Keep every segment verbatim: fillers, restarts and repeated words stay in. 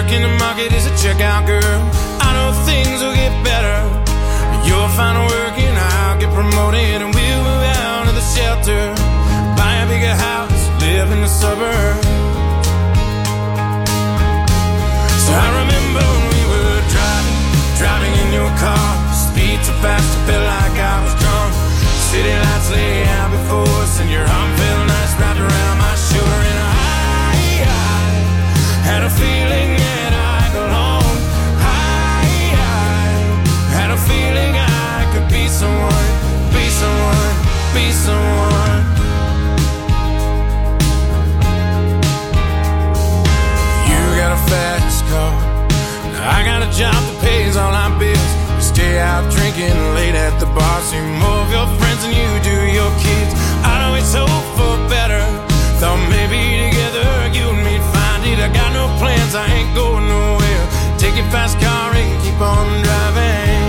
work in the market as a checkout girl. I know things will get better. You'll find work and I'll get promoted, and we'll move out of the shelter, buy a bigger house, live in the suburbs. So I remember when we were driving, driving in your car, speed so fast I felt like I was drunk. City lights lay out before us, and your arm felt nice wrapped around my shoulder. And I, I had a feeling that I belonged. I, I had a feeling I could be someone, be someone, be someone. You got a fast car, I got a job that pays all our bills. We stay out drinking late at the bar, see more of your friends than you do your kids. I'd always hope for better, thought maybe together you and me'd find it. I got no plans, I ain't going nowhere. Take your fast car and keep on driving.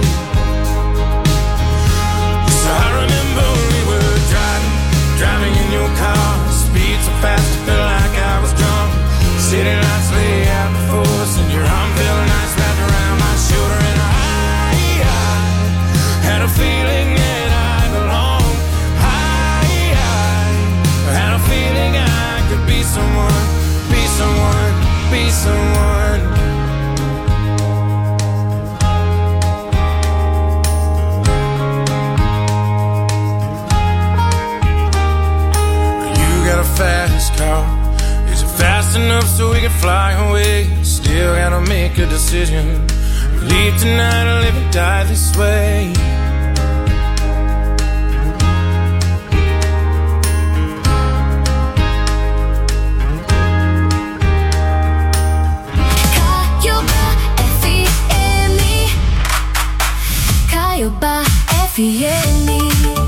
So I remember when we were driving, driving in your car, speed so fast I felt like I was drunk. City lights lay out before us, and your arm felt nice wrapped around my shoulder. And I, I had a feeling that I belonged. I, I had a feeling I could be someone, be someone, be someone. You got a fast car, is it fast enough so we can fly away? Still gotta make a decision, leave tonight or live and die this way. Caiobá F M.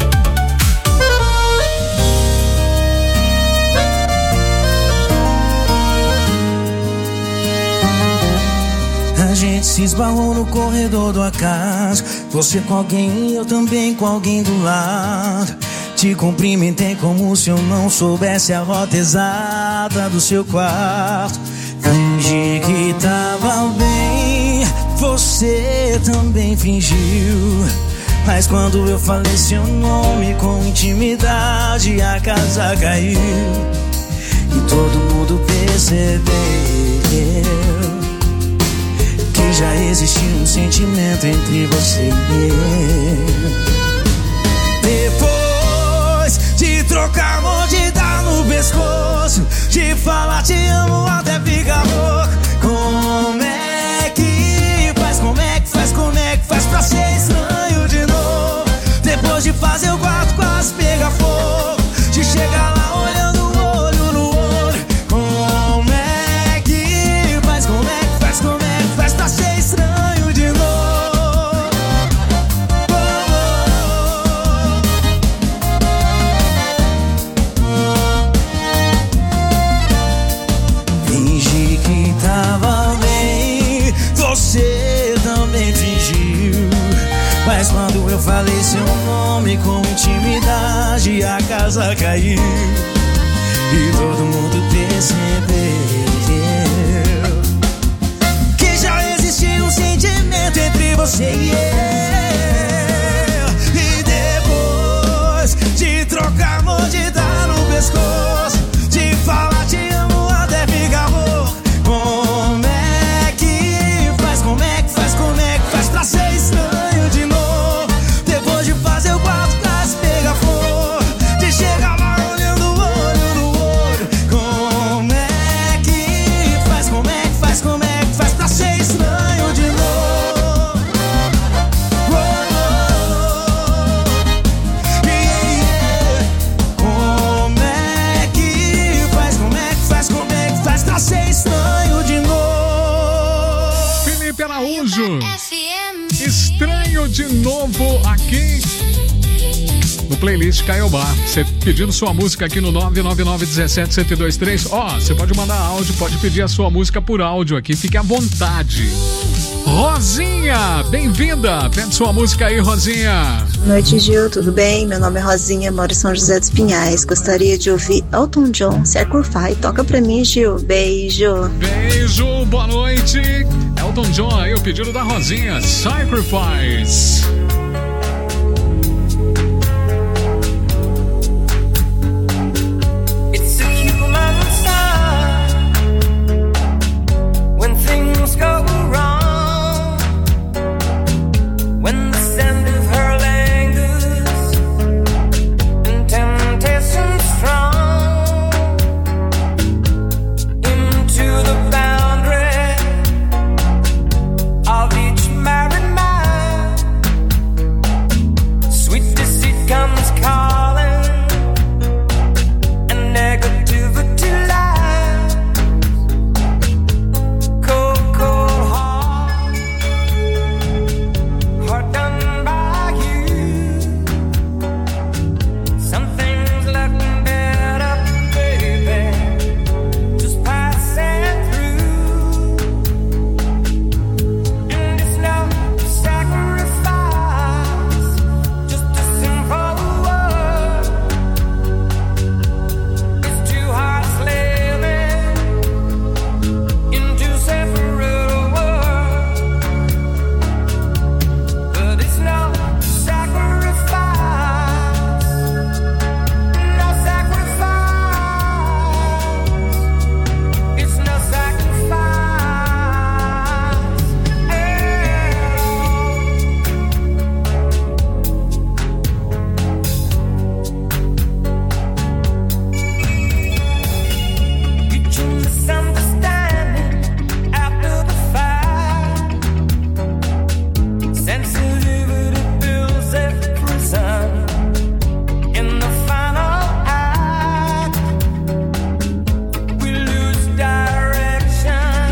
A gente se esbarrou no corredor do acaso, você com alguém e eu também com alguém do lado. Te cumprimentei como se eu não soubesse a rota exata do seu quarto. Fingi que tava bem, você também fingiu. Mas quando eu falei seu nome com intimidade, a casa caiu e todo mundo percebeu que já existia um sentimento entre você e eu. Depois de trocar mordida no pescoço, de falar te amo até ficar louco, como é que faz, como é que faz, como é que faz pra ser estranho de novo? Depois de fazer o quarto quase pegar fogo, de chegar lá olhando o olho no olho, como é que faz, como é que faz, como é que faz pra ser estranho de novo? Fingi que tava bem, você também fingiu. Mas quando eu falei seu nome com intimidade, a casa caiu e todo mundo percebeu que já existia um sentimento entre você e eu. E depois de trocar mordida no pescoço, de falar te amo até ficar louco, como é que faz, como é que faz, como é que faz pra ser estranho de novo? Depois de fazer o quarto quase pegar fogo, de chegar lá olhando o olho no olho, como é que faz, como Araújo. Estranho de novo aqui no playlist Caiobá. Você pedindo sua música aqui no nove nove nove um sete um zero dois três. Ó, oh, você pode mandar áudio, pode pedir a sua música por áudio aqui, fique à vontade. Rosinha, bem-vinda. Pede sua música aí, Rosinha. Boa noite, Gil, tudo bem? Meu nome é Rosinha, moro em São José dos Pinhais. Gostaria de ouvir Elton John, Sacrifice. Toca pra mim, Gil. Beijo. Beijo, boa noite. Elton John aí, o pedido da Rosinha, Sacrifice. It's a human sign when things go wrong, when the scent of her lingers and temptation strong into the boundary of each married man. Sweet deceit comes calling and negativity lies. Cold, cold heart, heart done by you. Some things looking better, baby, just passing through. And it's no sacrifice, just a simple word. It's two hearts living in two separate worlds, but it's no sacrifice, no sacrifice. It's no sacrifice at all. Reaching misunderstanding after the fact. Sensitivity builds a prison in the final act. We lose direction,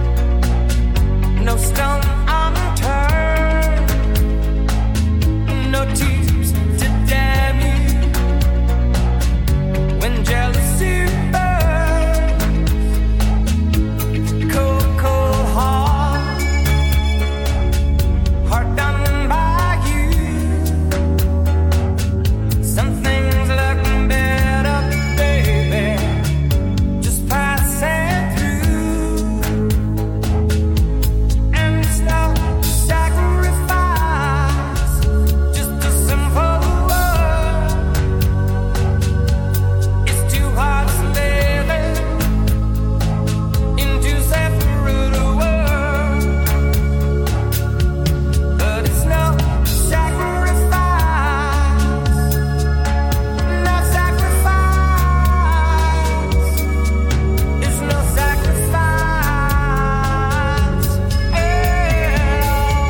no stone unturned, no tears to damn you when jealousy burns. Cold, cold heart, heart done by you. Some things look better, baby, just passing through. And it's no sacrifice, just a simple word. It's two hearts living in two separate worlds, but it's no sacrifice, no sacrifice. It's no sacrifice at all.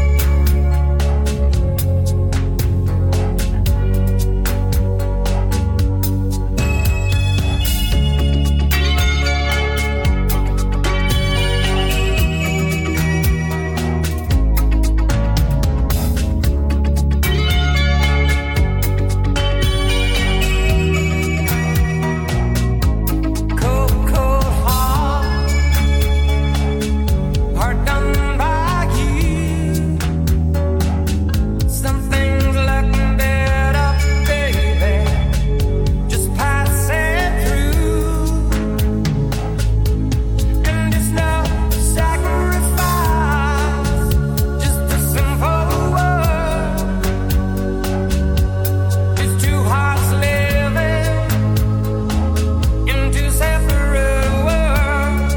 Cold, cold heart, heart done by you. Some things look better, baby, just passing through. And it's no sacrifice, just a simple word. It's two hearts living in two separate worlds,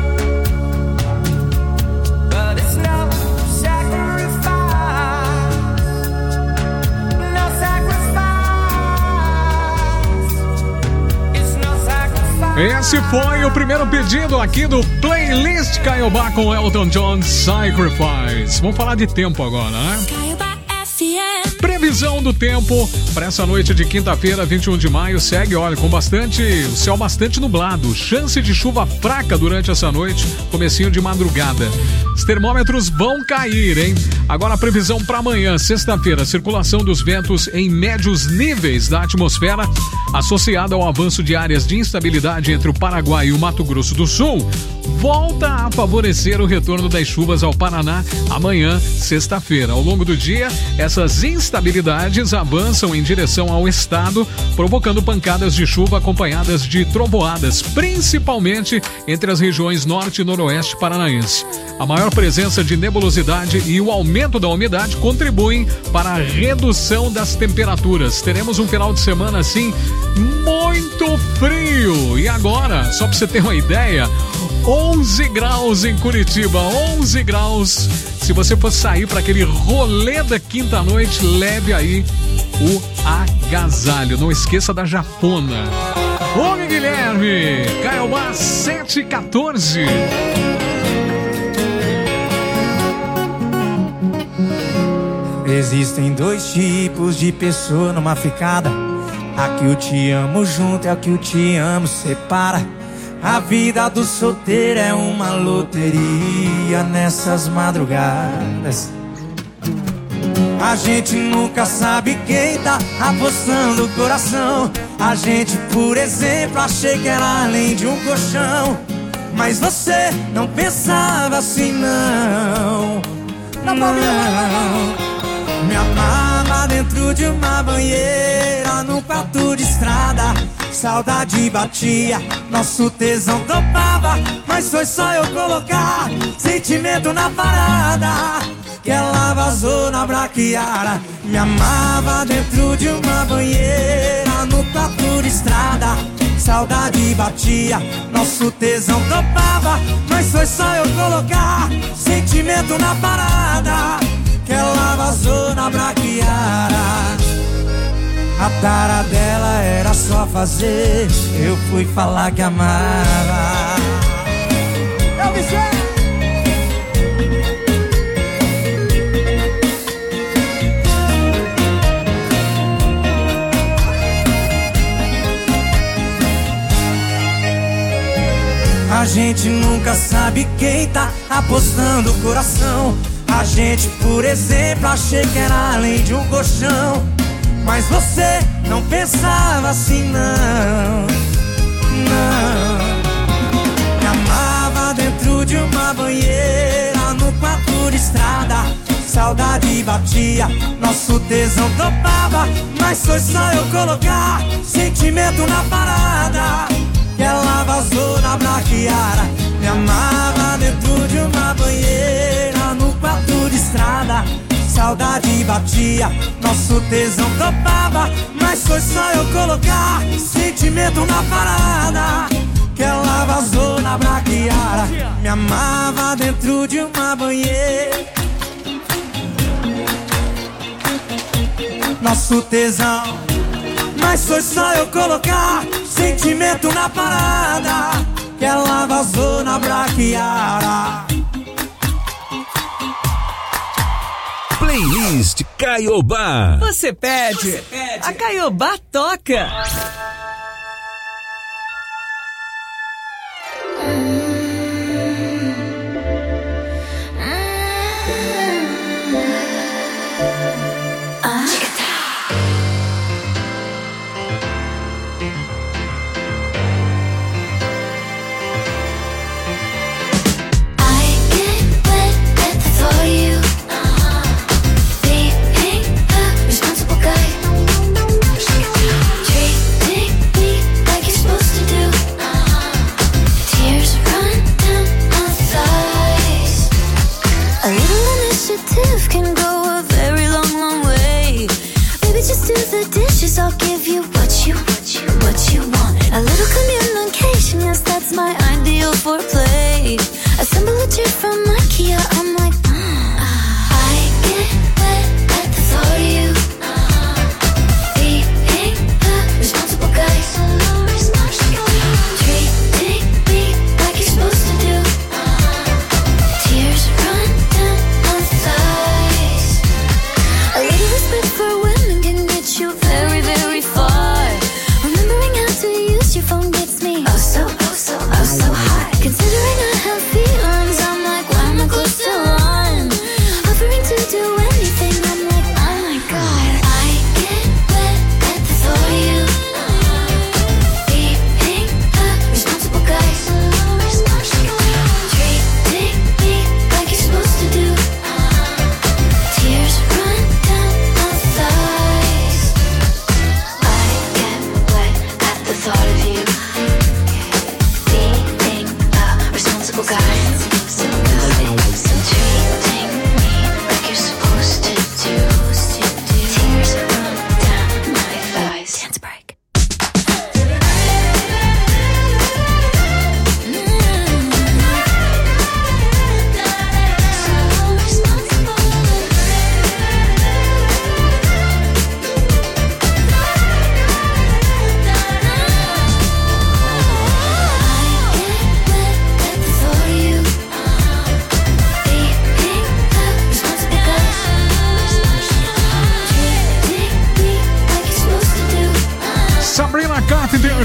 but it's no sacrifice, no sacrifice. It's no sacrifice. Esse foi o primeiro pedido aqui do playlist Caiobá com Elton John, Sacrifice. Vamos falar de tempo agora, né? Caiobá F M. Previsão do tempo para essa noite de quinta-feira, vinte e um de maio, segue, olha, com bastante, o céu bastante nublado, chance de chuva fraca durante essa noite, comecinho de madrugada. Os termômetros vão cair, hein? Agora a previsão para amanhã, sexta-feira, circulação dos ventos em médios níveis da atmosfera, associada ao avanço de áreas de instabilidade entre o Paraguai e o Mato Grosso do Sul, volta a favorecer o retorno das chuvas ao Paraná amanhã, sexta-feira. Ao longo do dia, essas instabilidades avançam em direção ao estado, provocando pancadas de chuva acompanhadas de trovoadas, principalmente entre as regiões norte e noroeste paranaense. A maior presença de nebulosidade e o aumento da umidade contribuem para a redução das temperaturas. Teremos um final de semana assim muito frio. E agora, só para você ter uma ideia, onze graus em Curitiba, onze graus. Se você for sair para aquele rolê da quinta-noite, leve aí o agasalho. Não esqueça da japona. Oi, Guilherme! Caiobá sete e quatorze. Existem dois tipos de pessoa numa ficada. A que o te amo junto é a que o te amo separa. A vida do solteiro é uma loteria nessas madrugadas. A gente nunca sabe quem tá apostando o coração. A gente, por exemplo, achei que era além de um colchão. Mas você não pensava assim, não. Não, não. Me amava dentro de uma banheira, num quarto de estrada. Saudade batia, nosso tesão topava. Mas foi só eu colocar sentimento na parada que ela vazou na braquiara. Me amava dentro de uma banheira, no quarto de estrada. Saudade batia, nosso tesão topava. Mas foi só eu colocar sentimento na parada que ela vazou na braquiara. A tara dela era só fazer, eu fui falar que amava. Eu me sei. A gente nunca sabe quem tá apostando o coração. A gente, por exemplo, achei que era além de um colchão. Mas você não pensava assim, não. Não. Me amava dentro de uma banheira, no quarto de estrada. Saudade batia, nosso tesão topava. Mas foi só eu colocar sentimento na parada que ela vazou na braquiara. Me amava dentro de uma banheira, no quarto de estrada. Saudade batia, nosso tesão topava. Mas foi só eu colocar sentimento na parada que ela vazou na braquiara. Me amava dentro de uma banheira, nosso tesão. Mas foi só eu colocar sentimento na parada que ela vazou na braquiara. Playlist Caiobá. Você pede, Você pede. A Caiobá toca. I'll give you what you, what you, what you want. A little communication, yes, that's my ideal foreplay. Assemble a chair from IKEA, I'm like, mm. I get wet at the thought of you. Being the responsible guy, treating me like you're supposed to do. Tears run down my thighs. A little respect for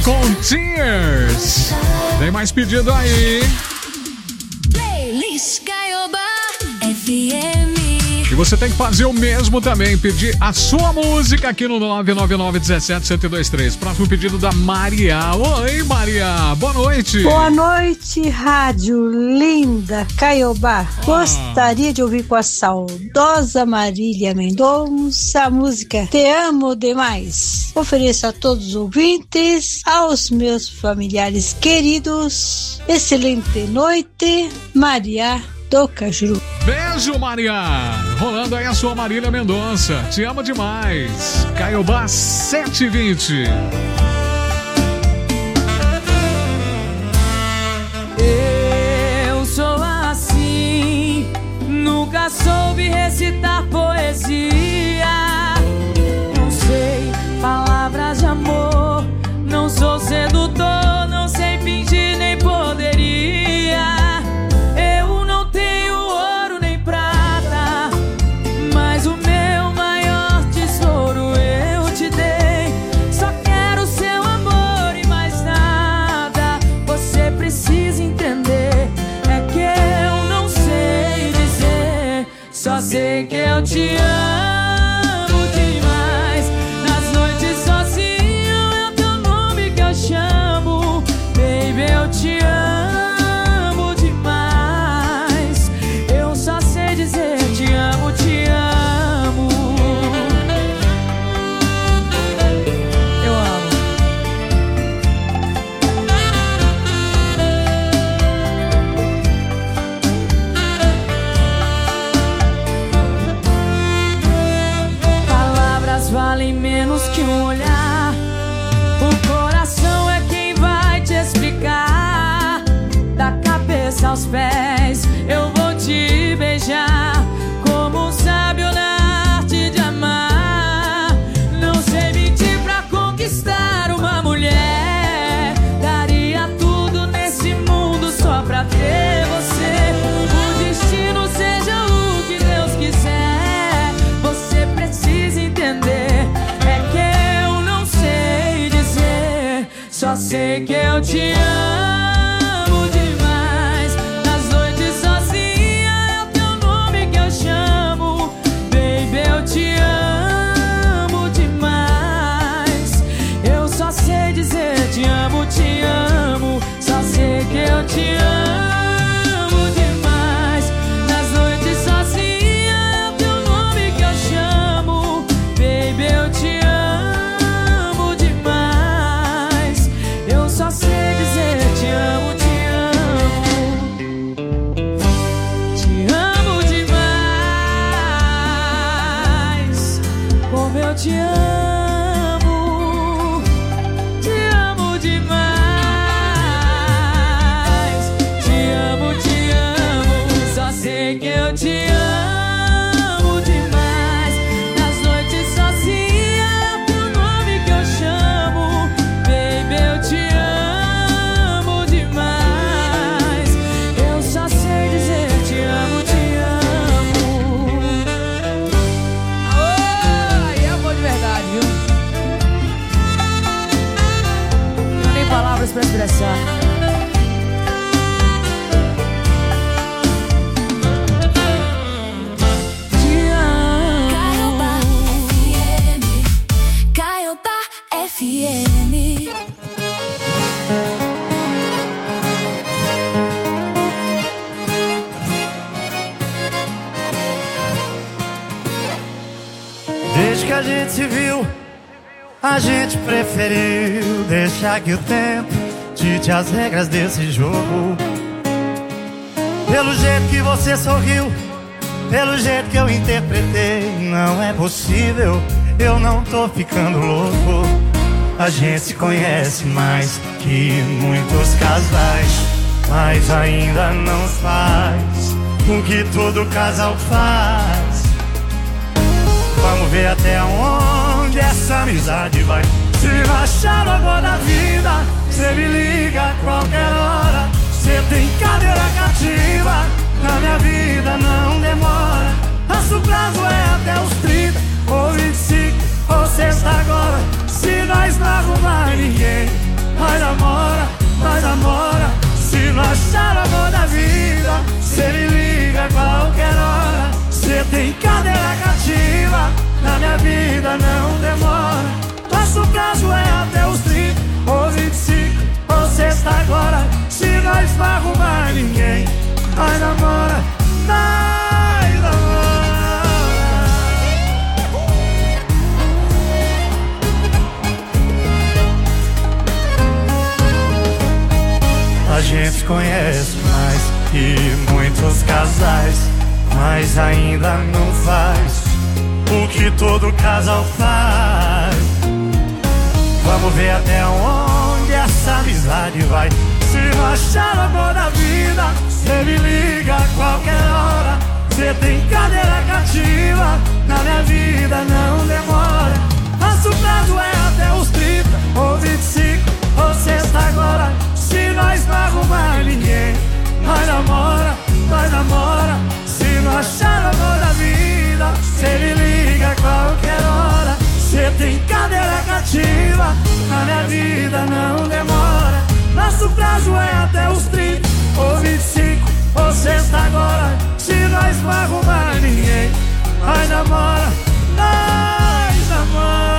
com Tears. Tem mais pedido aí. Playlist Caiobá F M. E você tem que fazer o mesmo também, pedir a sua música aqui no nove nove nove um sete um zero dois três. Próximo pedido da Maria. Oi, Maria, boa noite. Boa noite, rádio linda Caiobá. Ah. Gostaria de ouvir com a saudosa Marília Mendonça a música Te Amo Demais. Ofereço a todos os ouvintes, aos meus familiares queridos. Excelente noite, Maria do Cajuru. Beijo, Maria. Rolando aí a sua Marília Mendonça. Te amo demais. Caiobá sete e vinte. Eu sou assim, nunca soube recitar poesia. Não sei palavras de amor, não sou sedutor, não sei fingir nem poderia. Só sei que eu te amo demais. Nas noites sozinho é o teu nome que eu chamo. Baby, eu te amo demais. Eu só sei dizer te amo, te amo. Eu amo. Valem menos que um olhar. O coração é quem vai te explicar. Da cabeça aos pés eu vou te beijar, como um sábio na arte de amar. Não sei mentir pra conquistar uma mulher. Daria tudo nesse mundo só pra ter você. O destino seja o que Deus quiser. Você precisa entender. Só sei que eu te amo demais. Nas noites sozinha é o teu nome que eu chamo. Baby, eu te amo demais. Eu só sei dizer te amo, te amo. Só sei que eu te amo demais. Nas noites sozinha é o teu nome que eu chamo. Baby, eu te amo. Só sei dizer te amo, te amo. Te amo demais. Como eu te amo. Te amo demais. Te amo, te amo. Só sei que eu te amo demais. Nas noites sozinha é o teu nome que eu chamo. Baby, eu te amo. Pra expressar. Te amo. Caiobá F M. Desde que a gente se viu, a gente preferiu deixar que o tempo dite as regras desse jogo. Pelo jeito que você sorriu, pelo jeito que eu interpretei, não é possível, eu não tô ficando louco. A gente se conhece mais que muitos casais, mas ainda não faz o que todo casal faz. Vamos ver até onde essa amizade vai. Se rachar no amor da vida, cê me liga a qualquer hora. Cê tem cadeira cativa, na minha vida não demora. Nosso prazo é até os trinta, ou vinte e cinco, ou sexta agora. Se nós não arrumar ninguém, Nós namora, nós namora. Se não achar o amor da vida, cê me liga a qualquer hora. Cê tem cadeira cativa, na minha vida não demora. Nosso prazo é até os trinta ou vinte e cinco ou sexta agora. Se nós não arrumar ninguém, nós namora, nós namora. A gente conhece mais que muitos casais, mas ainda não faz o que todo casal faz. Vamos ver até onde essa amizade vai. Se não achar o amor da vida, cê me liga a qualquer hora. Cê tem cadeira cativa, na minha vida não demora. Nosso prazo é até os trinta ou vinte e cinco ou sexta agora. Se nós não arrumar ninguém, nós namora, nós namora. Se não achar o amor da vida, cê me liga a qualquer hora. Cê tem cadeira cativa, na minha vida não demora. Nosso prazo é até os trinta ou vinte e cinco ou sexta agora. Se nós não arrumar ninguém, nós namora, nós namora.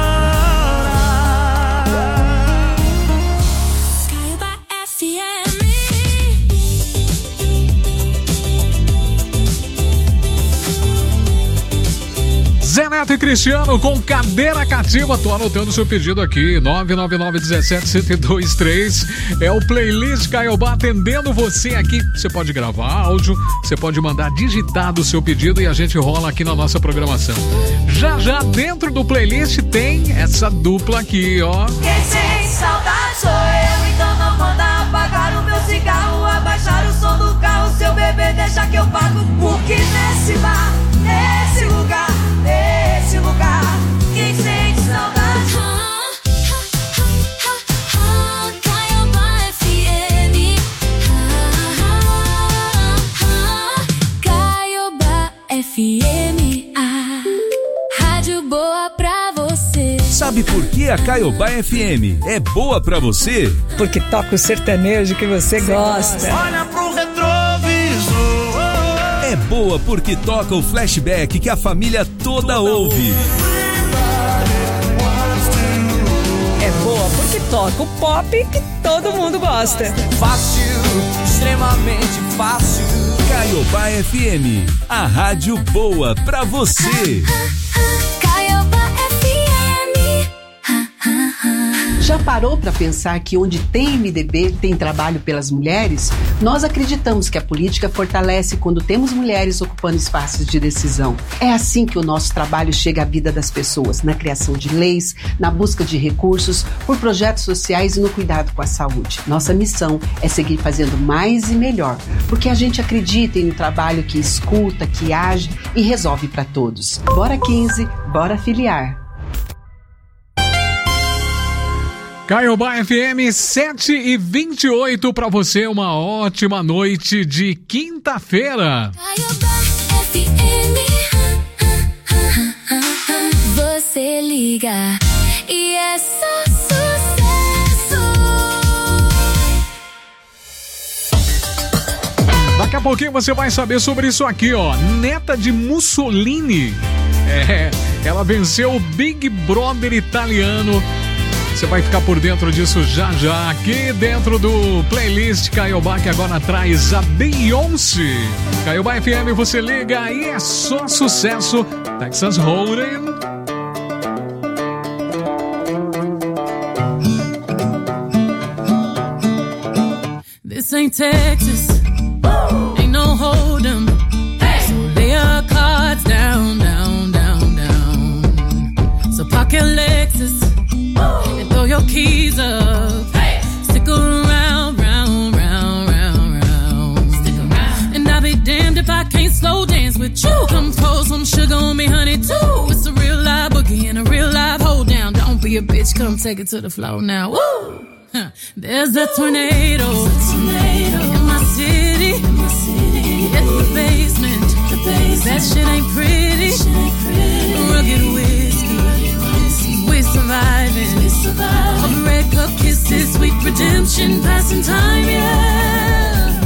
Zé Neto e Cristiano com cadeira cativa. Tô anotando o seu pedido aqui. nove nove nove um sete um zero dois três. É o playlist Caiobá atendendo você aqui. Você pode gravar áudio, você pode mandar digitado o seu pedido e a gente rola aqui na nossa programação. Já já dentro do playlist tem essa dupla aqui, ó. Quem sente saudade sou eu, então não manda apagar o meu cigarro, abaixar o som do carro, seu bebê deixa que eu pago. Porque nesse bar, nesse lugar, nesse lugar, quem sente saudade? Caiobá F M. Caiobá F M. Rádio boa pra você. Sabe por que a Caiobá F M é boa pra você? Porque toca o sertanejo que você gosta. Olha pro retrovisor. É boa porque toca o flashback que a família toda ouve. É boa porque toca o pop que todo mundo gosta. Fácil, extremamente fácil. Caiobá F M, a rádio boa pra você. Caiobá F M. Já parou para pensar que onde tem M D B tem trabalho pelas mulheres? Nós acreditamos que a política fortalece quando temos mulheres ocupando espaços de decisão. É assim que o nosso trabalho chega à vida das pessoas, na criação de leis, na busca de recursos, por projetos sociais e no cuidado com a saúde. Nossa missão é seguir fazendo mais e melhor, porque a gente acredita em um trabalho que escuta, que age e resolve para todos. Bora quinze, bora filiar. Caiobá F M sete e vinte e oito para você, uma ótima noite de quinta-feira. Caiobá F M. Você liga e é só sucesso. Daqui a pouquinho você vai saber sobre isso aqui, ó. Neta de Mussolini. É, ela venceu o Big Brother italiano. Você vai ficar por dentro disso já já, aqui dentro do playlist Caiobá, que agora traz a Beyoncé. Caiobá F M, você liga e é só sucesso. Texas Hold'em. This ain't Texas, ain't no hold'em. So lay your cards down, down, down, down. So pocket Lexus and throw your keys up. Stick around, round, round, round, round. Stick around. And I'll be damned if I can't slow dance with you. Come pour some sugar on me, honey, too. It's a real live boogie and a real live hold down. Don't be a bitch, come take it to the floor now. Woo! Huh. There's a tornado, There's a tornado in my city. In my city. Hit the basement. The basement. That shit ain't pretty. Shit ain't pretty. Rugged whiskey. Rugged whiskey. We're surviving. We're surviving. All the red cup kisses, sweet redemption, passing time, yeah.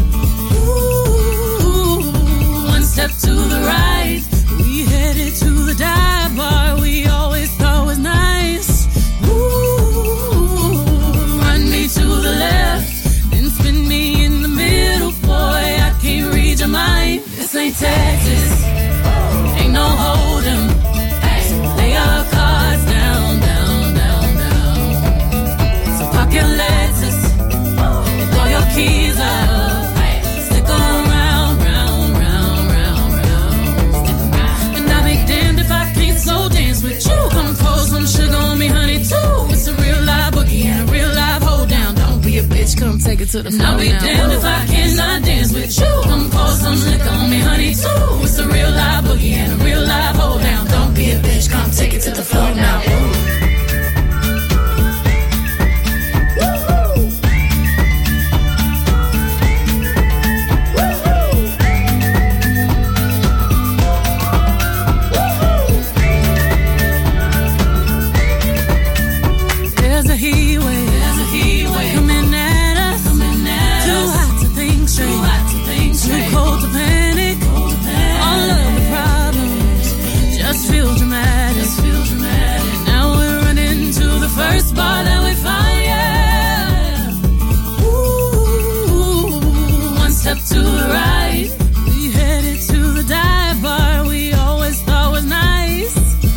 Ooh, one step to the right, we headed to the dive bar we always thought was nice. Ooh, run me to the left, then spin me in the middle, boy, I can't read your mind. This ain't Texas, ain't no hold'em. Lay your cards down, down, down, down. So park your Lexus and throw your keys up. Stick around, round, round, round, round. And I'll be damned if I can't slow dance with you. Come pour some sugar on me, honey, too. It's a real live boogie and a real live hold down. Don't be a bitch, come take it to the floor. I'll be damned if I cannot dance with you. Come pour some liquor on me, honey, too. It's a real live boogie and a real live hold down. Don't be a bitch, come take it to the floor now. There's a heat wave, there's a heat wave coming at us, coming at too us. Hot to think straight, too hot to think straight, too cold to panic, cold to panic. All of the problems just feel dramatic, just feel dramatic. Now we're running to the first bar that we find, yeah. Ooh, one step to the right, we headed to the dive bar we always thought was nice.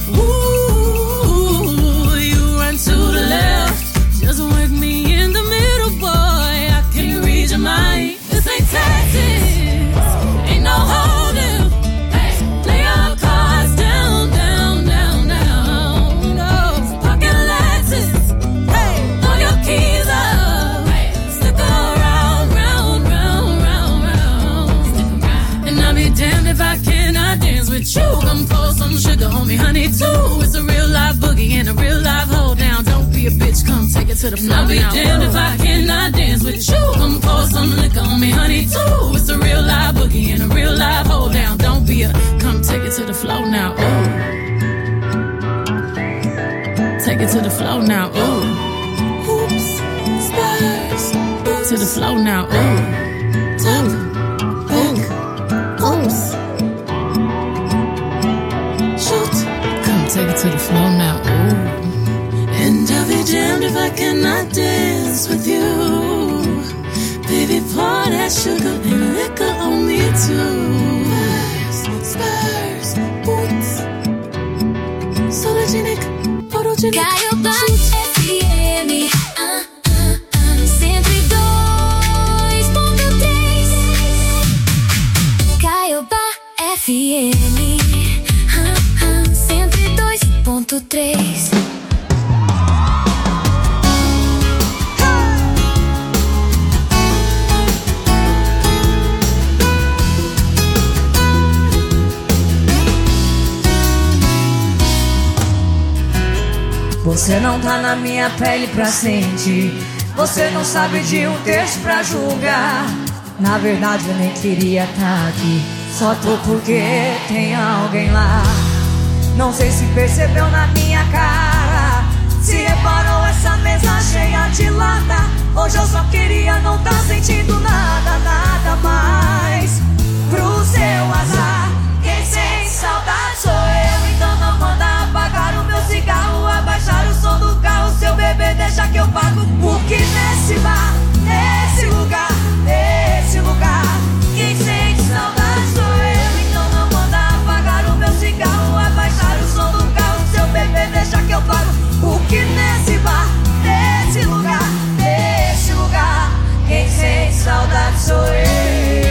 Ooh, you run to the left, just work me in the middle, boy, I can't read your mind. This ain't Texas, ain't no hold'em. Lay your cards down, down, down, down. No, pocket Lexus, throw your keys up. Stick around, round, round, round, round. And I'll be damned if I cannot dance with you. Come pour some sugar on me, honey, too. It's a real live boogie and a real live hold down. Don't be a bitch, come take it to the floor. I'll be damned if I cannot dance with you. Come pour some liquor on me, honey, too. It's a real live boogie and a real live hold down. Don't be a, come take it to the floor now. Ooh, take it to the floor now. Ooh, hoops, spurs, to the floor now. Ooh, top, back, hoops, shoot, come take it to the floor now. Ooh. And I'll be damned if I cannot dance with you. Baby, pour that sugar and liquor on me too. Spurs, boots, sologenic, photogenic. Caiobá F M, ah, ah, ah, cento e dois ponto três. Caiobá F M, ah, ah, cento e dois ponto três. Você não tá na minha pele pra sentir. Você não sabe de um texto pra julgar. Na verdade eu nem queria tá aqui. Só tô porque tem alguém lá. Não sei se percebeu na minha cara, se reparou essa mesa cheia de lata. Hoje eu só queria não tá sentindo nada, nada mais. Pro seu azar, quem sente saudade sou eu. Então não manda apagar o meu cigarro, abaixar o som do carro. Seu bebê deixa que eu pago. Porque nesse bar, nesse lugar, nesse lugar, quem sente saudade sou eu. Então não manda apagar o meu cigarro, abaixar o som do carro. Seu bebê deixa que eu pago. Porque nesse bar, nesse lugar, nesse lugar, quem sente saudade sou eu.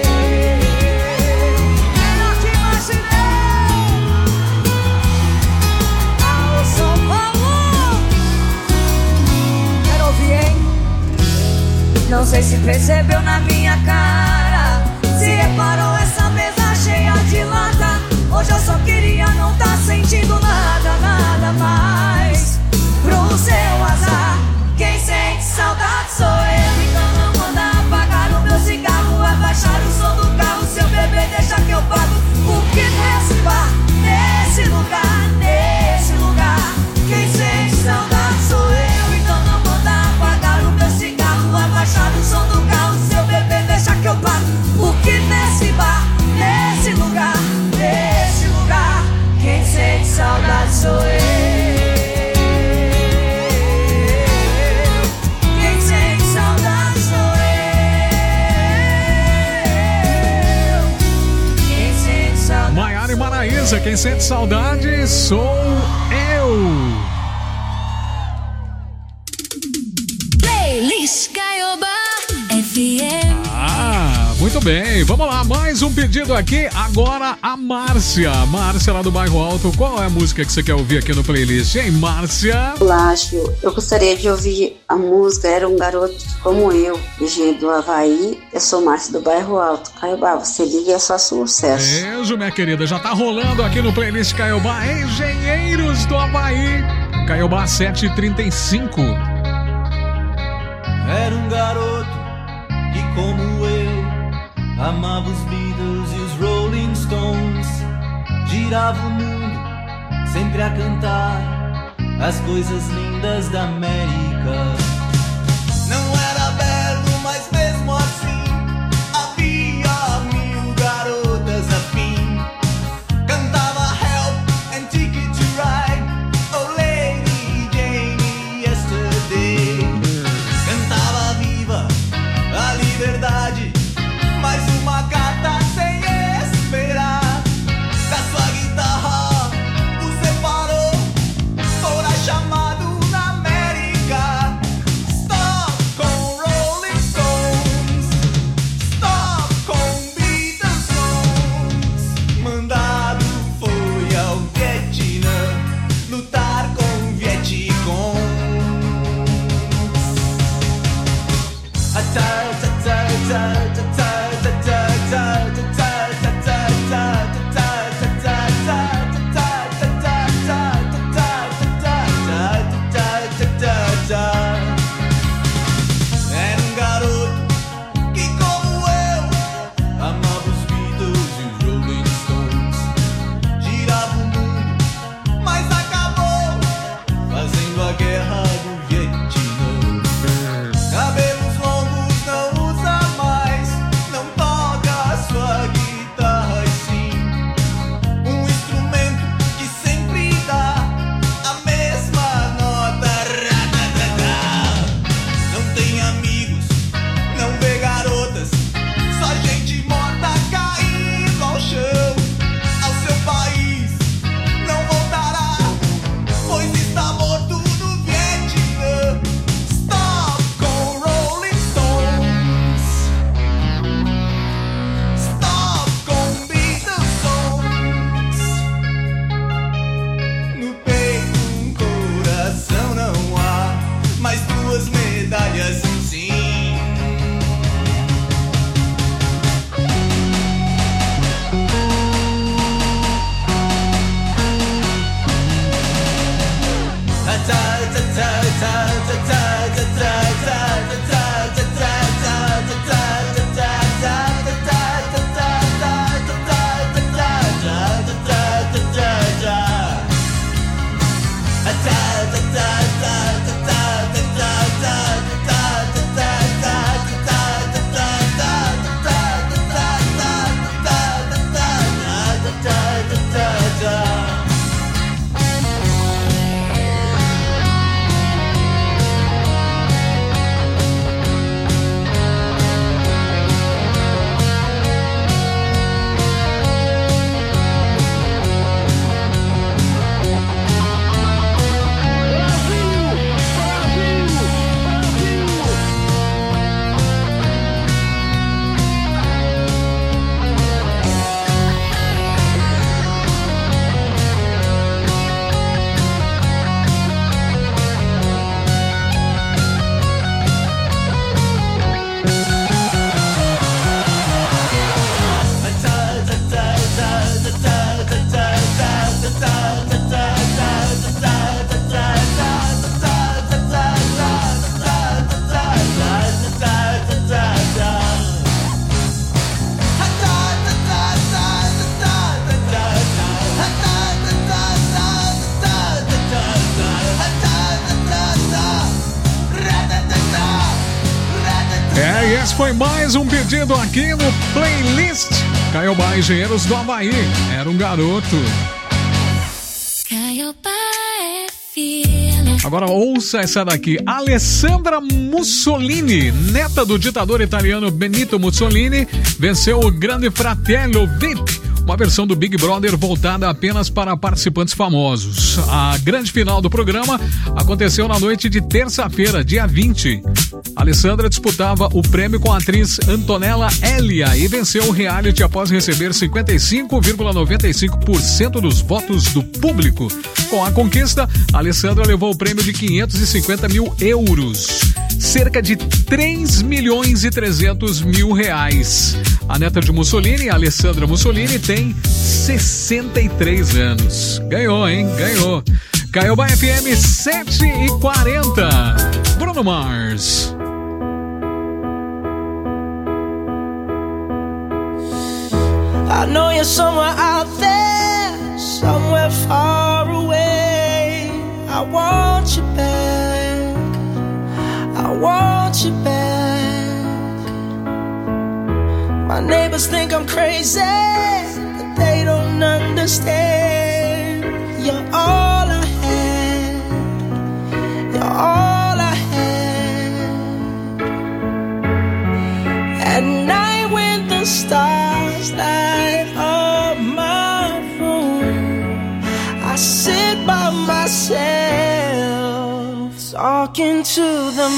Não sei se percebeu na minha cara, se reparou essa mesa cheia de lata. Hoje eu só queria não tá sentindo nada, nada mais. Pro seu azar, quem sente saudade sou eu. Então não manda apagar o meu cigarro, abaixar o som do carro. Seu bebê deixa que eu pago. Porque nesse bar, nesse lugar, nesse lugar, quem sente saudade sou eu. Então não manda apagar o meu cigarro, certeza, quem sente saudade sou eu. Playlist Caioba F M. Ah, muito bem. Vamos lá, mais um pedido aqui. Agora a Márcia. Márcia lá do Bairro Alto. Qual é a música que você quer ouvir aqui no playlist, hein, Márcia? Olá, Gil. Eu gostaria de ouvir a música Era um Garoto Como Eu, Engenheiro do Havaí. Eu sou Márcia do Bairro Alto. Caiobá, você liga, é só sucesso. Beijo, minha querida. Já tá rolando aqui no playlist Caiobá, Engenheiros do Havaí. Caiobá sete e trinta e cinco. Era um garoto que, como eu, amava os Beatles e os Rolling Stones. Girava o mundo, sempre a cantar as coisas lindas da América. Não era belo, mas mesmo assim havia mil garotas afim. Cantava Help and Ticket to Ride, Oh Lady Jane Yesterday. Cantava Viva a Liberdade, mais uma carta sem esperar. Da sua guitarra o separou, fora chamado na América. Stop com Rolling Stones, stop com Beatles songs. Mandado foi ao Vietnã lutar com Vietcong. Era um garoto que, como eu, amava os Beatles e os Rolling Stones. Girava o mundo, mas acabou fazendo a guerra do Vietnã. Cabelos longos não usa mais, não toca sua guitarra e sim um instrumento que sempre dá a mesma nota. Não tem amigos, não vê garotas, só gente morta caindo ao chão. Ao seu país não voltará, pois está morto no Vietnã. Stop com Rolling Stones, stop com Beatles songs. No peito um coração não há, mas duas medalhas sim. É, e esse foi mais um pedido aqui no playlist Caiobá, Engenheiros do Havaí. Era um garoto. Caiobá F M. Agora ouça essa daqui. Alessandra Mussolini, neta do ditador italiano Benito Mussolini, venceu o Grande Fratello V I P, uma versão do Big Brother voltada apenas para participantes famosos. A grande final do programa aconteceu na noite de terça-feira, dia vinte. Alessandra disputava o prêmio com a atriz Antonella Elia e venceu o reality após receber cinquenta e cinco vírgula noventa e cinco por cento dos votos do público. Com a conquista, Alessandra levou o prêmio de quinhentos e cinquenta mil euros, cerca de três milhões e trezentos mil reais. A neta de Mussolini, Alessandra Mussolini, tem sessenta e três anos. Ganhou, hein? Ganhou. Caiobá F M sete e quarenta. Bruno Mars. I know you're somewhere out there, somewhere far away. I want you back, I want you back. My neighbors think I'm crazy, but they don't understand. You're all I had, you're all I had. At night when the stars light up my room, I sit by myself, talking to the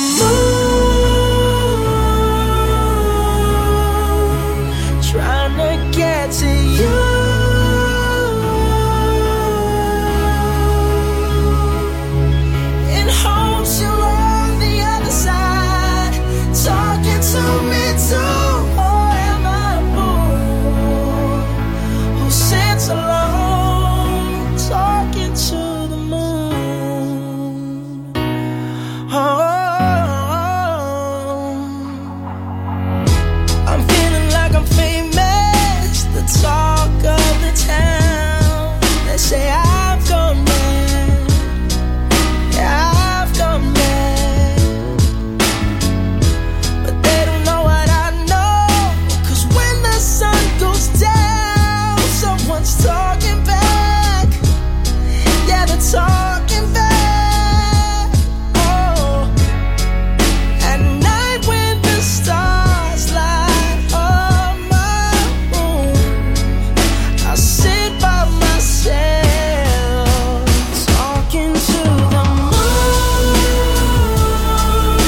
moon, trying to get to you. In hopes you're on the other side, talking to me too. Alone, talking to the moon. Oh, I'm feeling like I'm famous, the talk of the town. They say I've gone mad, yeah, I've gone mad, but they don't know what I know. 'Cause when the sun goes down, someone's talking back, yeah, they're talking back. Oh, at night when the stars light up my room, I sit by myself, talking to the moon,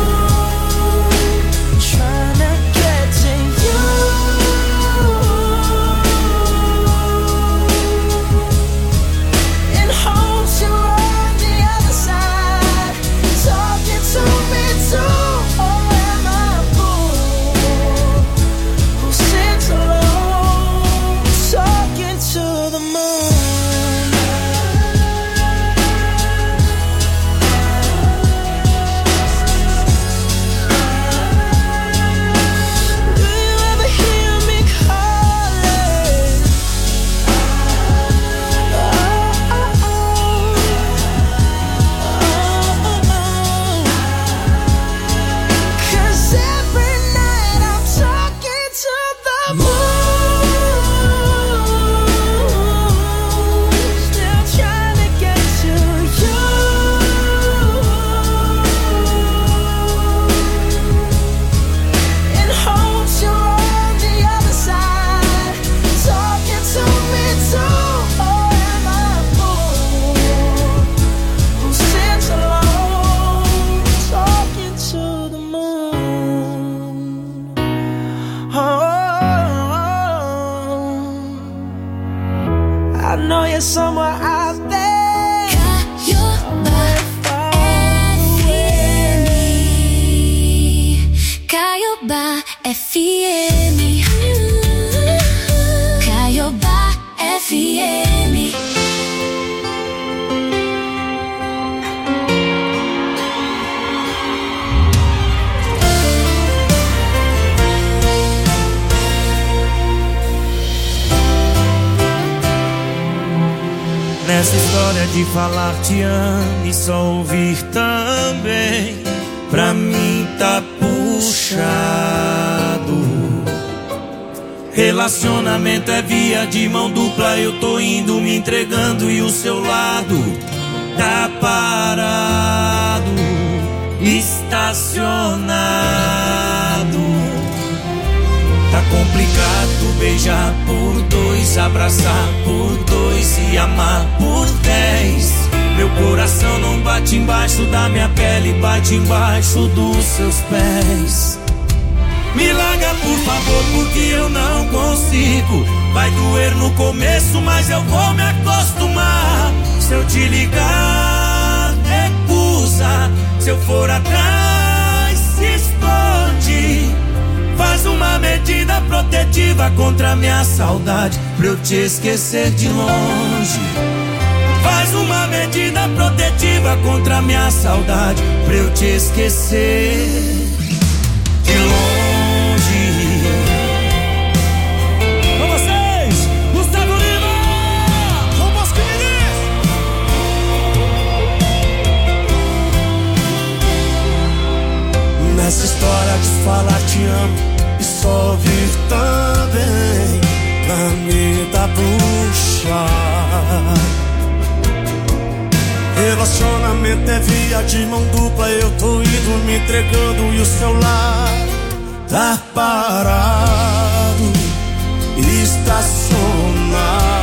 trying to get to you. Somewhere out there, Caiobá F M, Caiobá F M. Nessa história de falar te amo e só ouvir também, pra mim tá puxado. Relacionamento é via de mão dupla, eu tô indo me entregando e o seu lado tá parado, estacionado. Tá complicado beijar por dois, se amar por dez. Meu coração não bate embaixo da minha pele, bate embaixo dos seus pés. Me larga por favor, porque eu não consigo. Vai doer no começo, mas eu vou me acostumar. Se eu te ligar, recusa. Se eu for atrás, se esconde. Faz uma medida protetiva contra a minha saudade, pra eu te esquecer de longe. Faz uma medida protetiva contra a minha saudade, pra eu te esquecer de longe. Com vocês, Gustavo Lima! Com os queridos! Nessa história de falar te amo e só ouvir também pra me dar bucha. Relacionamento é via de mão dupla, eu tô indo me entregando e o celular tá parado, estacionado.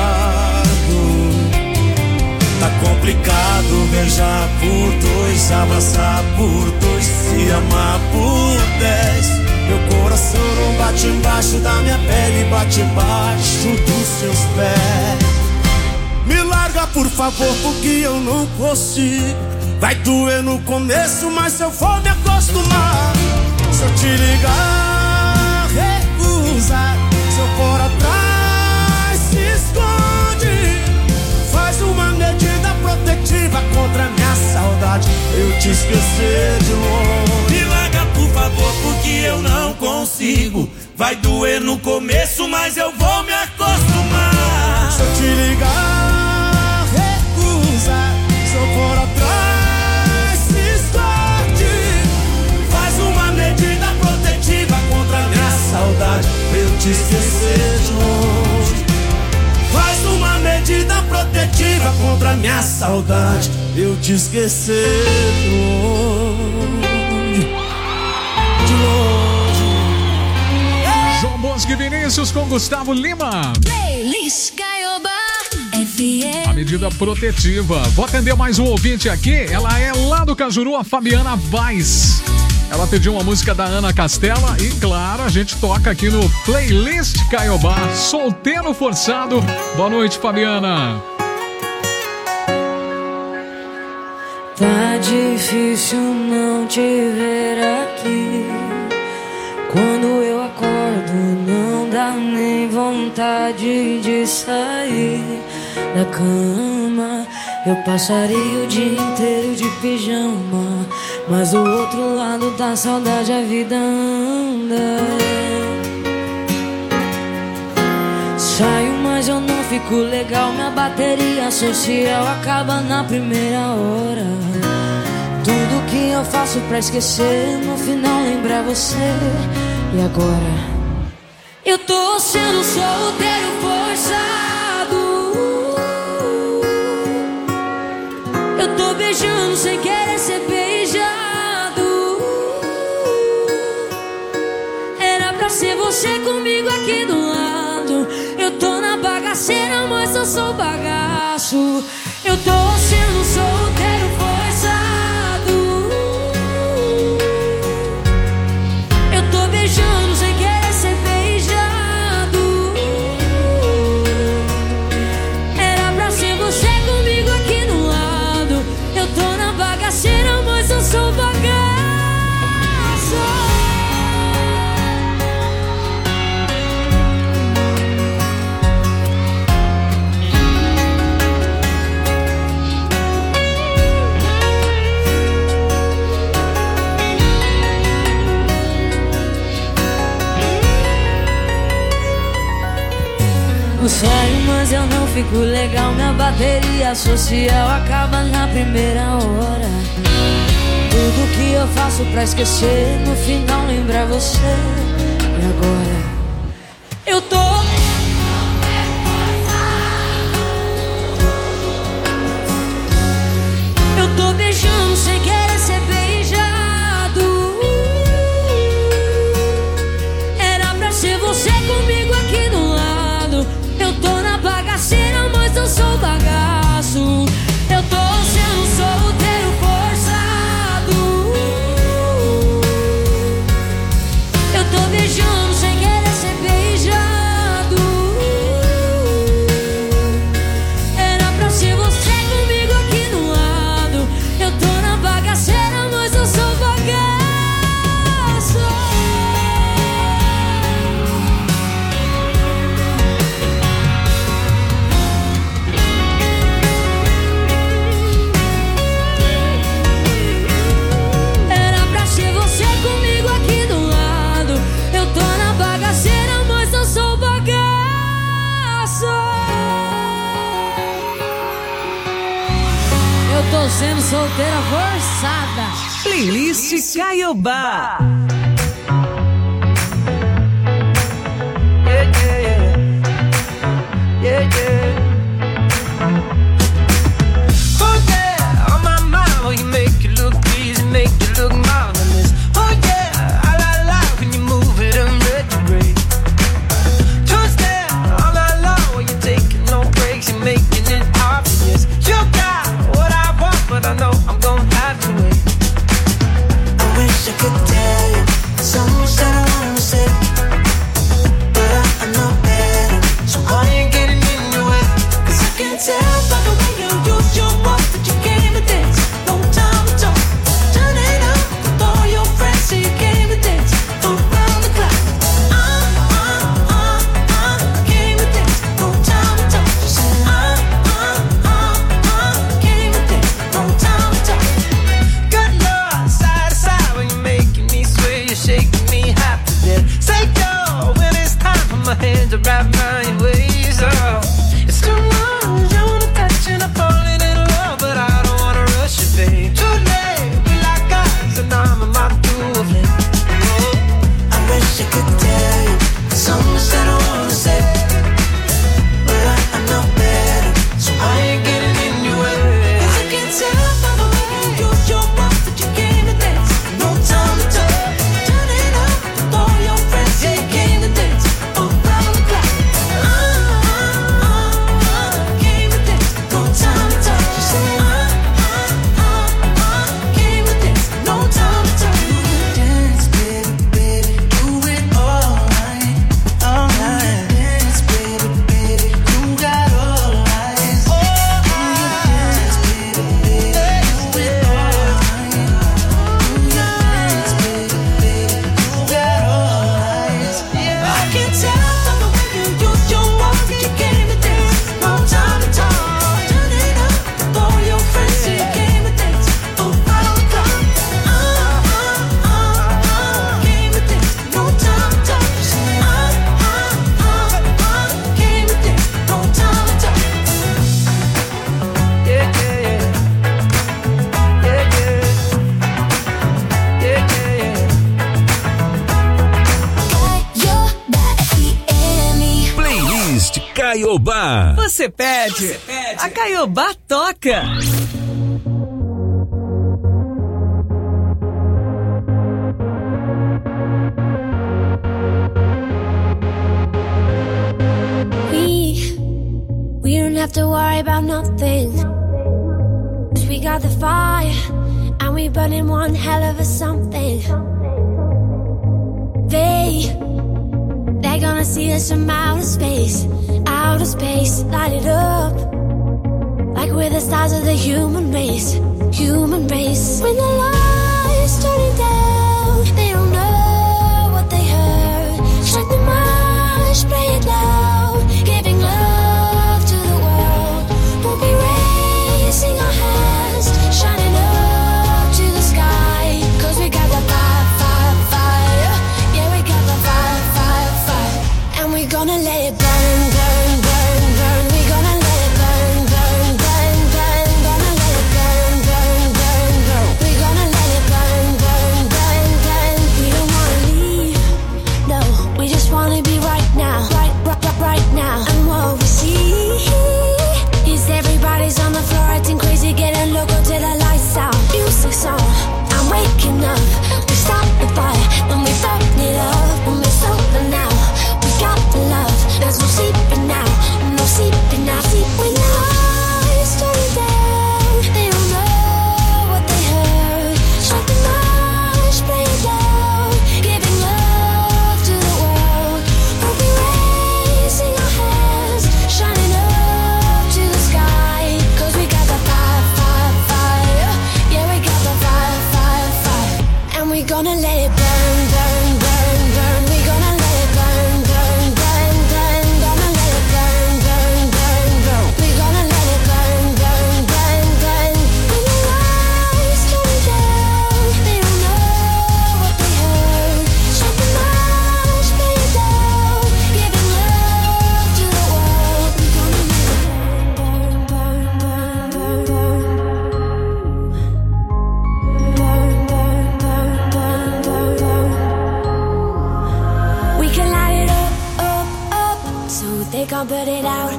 Tá complicado beijar por dois, abraçar por dois, se amar por dez. Meu coração não bate embaixo da minha pele, bate embaixo dos seus pés. Me larga por favor, porque eu não consigo. Vai doer no começo, mas eu vou me acostumar. Se eu te ligar, recusa. Se eu for atrás, se esconde. Faz uma medida protetiva contra a minha saudade, eu te esquecer de longe. Me larga por favor, porque eu não consigo. Vai doer no começo, mas eu vou me acostumar. Se eu te ligar, recusa. Se eu for atrás, se esconde. Faz uma medida protetiva contra a minha saudade, pra eu te esquecer de longe. Faz uma medida protetiva contra a minha saudade, eu te esquecer de longe. De longe. João Bosco e Vinícius com Gustavo Lima. Playlist Gaioba F M. A medida protetiva. Vou atender mais um ouvinte aqui. Ela é lá do Cajuru, a Fabiana Vaz. Ela pediu uma música da Ana Castela e, claro, a gente toca aqui no Playlist Caiobá, Solteiro Forçado. Boa noite, Fabiana. Tá difícil não te ver aqui. Quando eu acordo não dá nem vontade de sair da cama. Eu passaria o dia inteiro de pijama, mas do outro lado da saudade a vida anda. Saio, mas eu não fico legal. Minha bateria social acaba na primeira hora. Tudo que eu faço pra esquecer, no final lembrar você. E agora? Eu tô sendo solteiro forçado. Eu tô beijando sem querer ser beijado. Era pra ser você comigo aqui do lado. Eu tô na bagaceira, mas eu sou bagaço. Eu tô sendo solteiro forçado. Eu tô beijando sem querer ser beijado. Era pra ser você comigo aqui do lado. Eu tô na bagaceira, mas eu sou bagaço. Eu saio, mas eu não fico legal. Minha bateria social acaba na primeira hora. Tudo que eu faço pra esquecer, no final lembrar você. E agora? Eu tô Eu tô beijando sem querer ser beijado. Era pra ser você comigo aqui do lado. Eu tô na bagaceira, mas eu sou bagaço. tô sendo solteira forçada. Playlist Caiobá. Yeah, yeah, yeah. Yeah, yeah. Oh yeah, on my mind, well, you make it look easy, make it look marvelous. Oh yeah, I like life when you move it in retrograde. Just there, all night long, when you're taking no breaks, you're making it obvious. You got what I want, but I know I'm gonna have to wait. I wish I could tell you so much that I wanna say, but I, I know better. So I ain't getting in your way, 'cause I can tell by the way you use your words that you came to dance. No time to talk, turn it up with all your friends, so you came to dance around the clock. Uh, uh, uh, uh, came to dance. No time to talk, just say uh, uh, uh, uh, came to dance. No time to talk. Good Lord, side to side when you're making me sway, you're shaking me happy there. Say go when it's time for my hands to wrap around your waist. Oh, it's too long, you wanna touch and I'm falling in love, but I don't wanna rush it, babe. Too late, we like us, and I'm in my groove. I wish I could tell you so much that I wanna say, but I, I know better. So I ain't getting in your way. 'Cause I can tell by the way you use your words that you came to dance. No time to talk, turn it up with all your friends, so you came to dance around the clock. Uh, uh, uh, uh, came to dance. No time to talk, just say uh, uh, uh, uh, came to dance. No time to talk. Dance, baby, baby, do it all night, all night. Dance, baby, baby, you got all eyes. Oh, dance, baby, baby, do it all night. Do your dance, baby, baby, you got all eyes. I can tell by the way you use your words that you came to dance. No time to talk, turn it up with all your friends, so you came to dance around the clock. Uh, uh, uh, uh, came to dance. No time to talk, just say uh, uh, uh, uh, came to dance. No time to talk. Yeah, yeah, yeah. Yeah, yeah. Yeah, yeah, yeah. Playlist Caiobá. Você pede, a Caiobá toca. We, we don't have to worry about nothing. 'Cause we got the fire, and we burning one hell of a something. They, they're gonna see us from outer space, outer space, light it up. Like we're the stars of the human race, human race. When the lights turning down, they don't know what they heard. Strike the march, play it loud, giving love to the world. We'll be raising our hands, shining up to the sky. 'Cause we got the fire, fire, fire. Yeah, we got the fire, fire, fire. And we're gonna let it burn, burn, burn, burn. We're gonna let it burn, burn, burn, burn. Gonna let it burn, burn, burn, burn. We're gonna let it burn, burn, burn, burn. We don't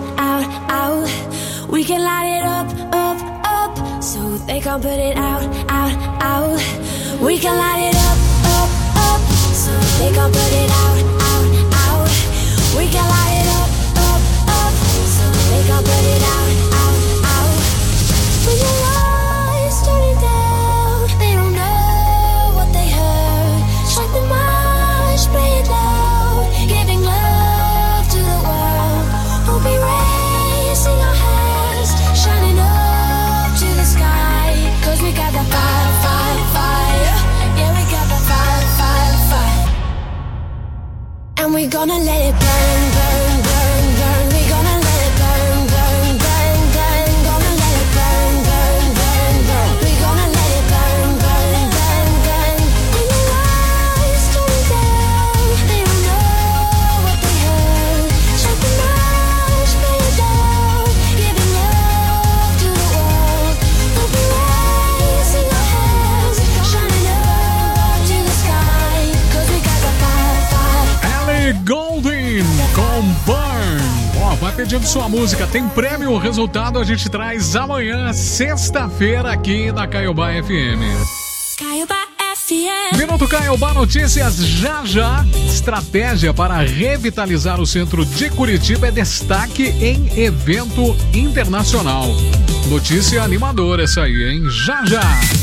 out, out. We can light it up, up, up, so they can't put it out, out, out. We can light it up, up, up, so they can't put it out, out, out. We can light it up, up, up, so they can't put it out, out, out. When your lights turning down, they don't know what they heard. Strike the march, play it loud, giving love to the world. We'll be raising our hands, shining up to the sky. Cause we got that fire, fire, fire. Yeah, we got that fire, fire, fire. And we gonna let it burn, burn, burn, burn. We gonna let it burn, burn, burn, burn. Gonna let it burn, burn, burn, burn. We gonna let it burn, burn, burn, burn. When the lights turn down, they don't know what they heard. Strike the match, play it down, giving love to the world. We'll be raising our hands, shining up to the sky. Cause we got that fire, fire. Ellie Goulding com Burn. Ó, vai pedindo sua música, tem prêmio, o resultado a gente traz amanhã, sexta-feira, aqui na Caiobá F M. Caiobá F M. Minuto Caiobá Notícias, já já. Estratégia para revitalizar o centro de Curitiba é destaque em evento internacional. Notícia animadora essa aí, hein? Já já.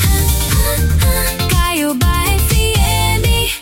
Caiobá F M.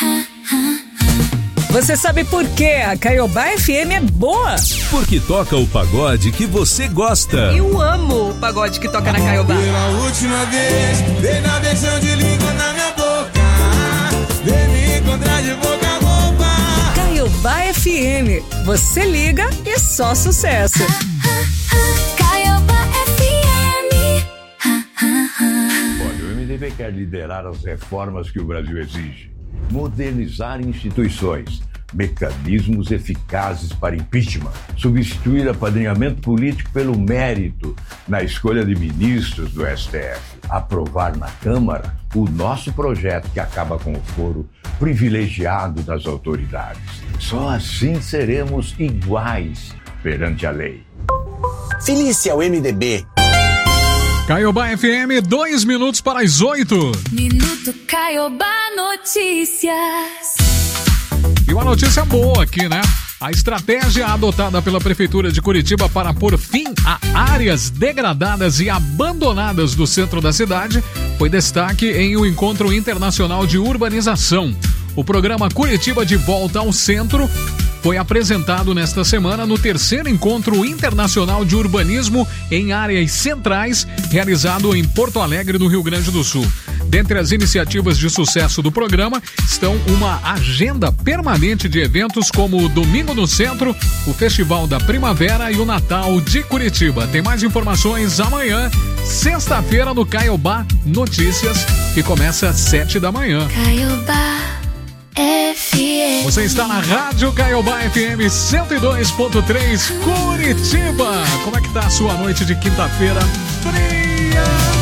Você sabe por que a Caiobá F M é boa? Porque toca o pagode que você gosta. Eu amo o pagode que toca na Caiobá. Pela última vez, dei na versão de língua na minha boca. Vem me encontrar de boca a boca. Caiobá F M. Você liga e só sucesso. Caiobá F M. Olha, o M D B quer liderar as reformas que o Brasil exige. Modernizar instituições, mecanismos eficazes para impeachment, substituir apadrinhamento político pelo mérito na escolha de ministros do S T F, aprovar na Câmara o nosso projeto que acaba com o foro privilegiado das autoridades. Só assim seremos iguais perante a lei. Filie-se ao M D B. Caiobá F M, dois minutos para as oito. Minuto Caiobá Notícias. E uma notícia boa aqui, né? A estratégia adotada pela Prefeitura de Curitiba para pôr fim a áreas degradadas e abandonadas do centro da cidade foi destaque em um encontro internacional de urbanização. O programa Curitiba de Volta ao Centro foi apresentado nesta semana no terceiro encontro internacional de urbanismo em áreas centrais, realizado em Porto Alegre, no Rio Grande do Sul. Dentre as iniciativas de sucesso do programa estão uma agenda permanente de eventos como o Domingo no Centro, o Festival da Primavera e o Natal de Curitiba. Tem mais informações amanhã, sexta-feira, no Caiobá Notícias, que começa às sete da manhã. Caiobá F M. Você está na Rádio Caiobá F M cento e dois ponto três, Curitiba. Como é que tá a sua noite de quinta-feira fria?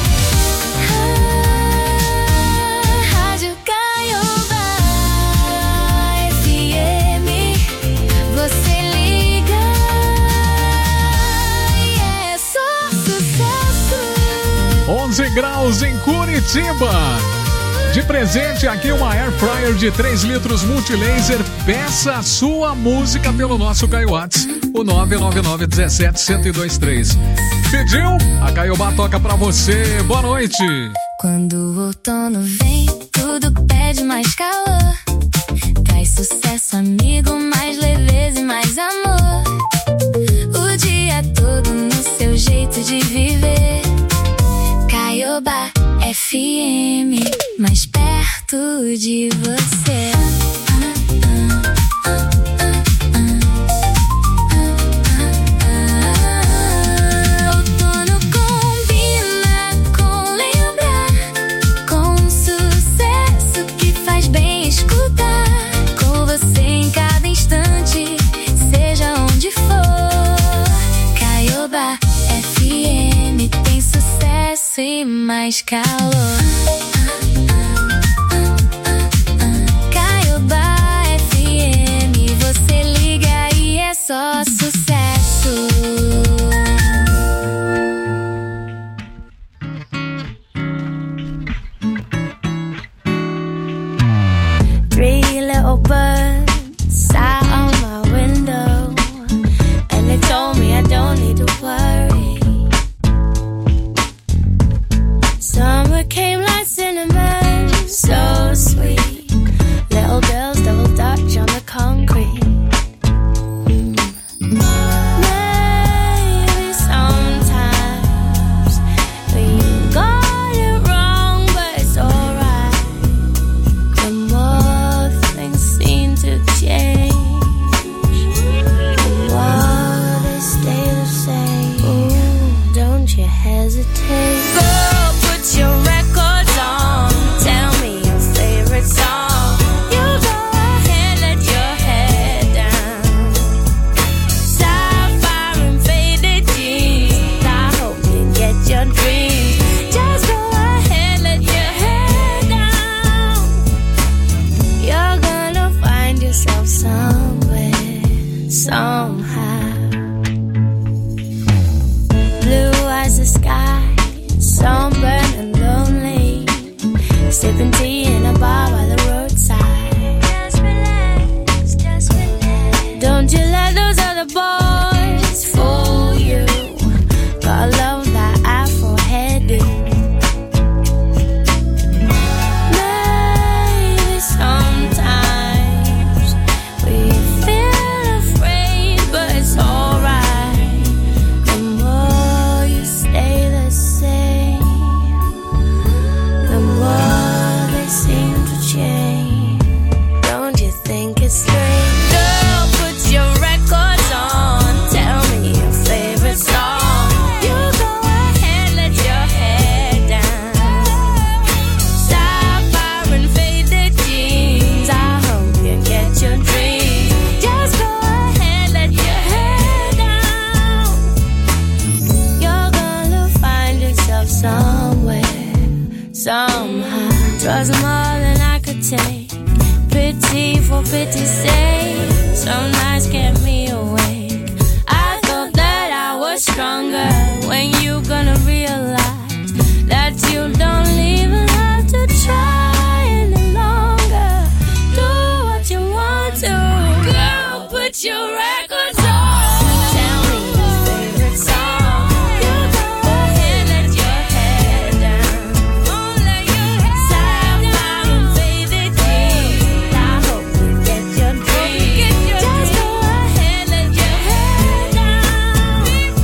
Rádio Caiobá F M. Você liga e é só sucesso. onze graus em Curitiba. De presente aqui uma Air Fryer de três litros multilaser. Peça a sua música pelo nosso Caiwats, o nove nove nove um sete, um zero dois três. Pediu? A Caiobá toca pra você. Boa noite. Quando o outono vem, tudo pede mais calor. Traz sucesso, amigo, mais leveza e mais amor. O dia todo no seu jeito de viver. Caiobá F M, mais perto de você. Outono combina com lembrar, com sucesso que faz bem escutar. Com você em cada instante, seja onde for. Caiobá F M tem sucesso e mais calor. Caiobá F M, você liga e é só sucesso. hesitate.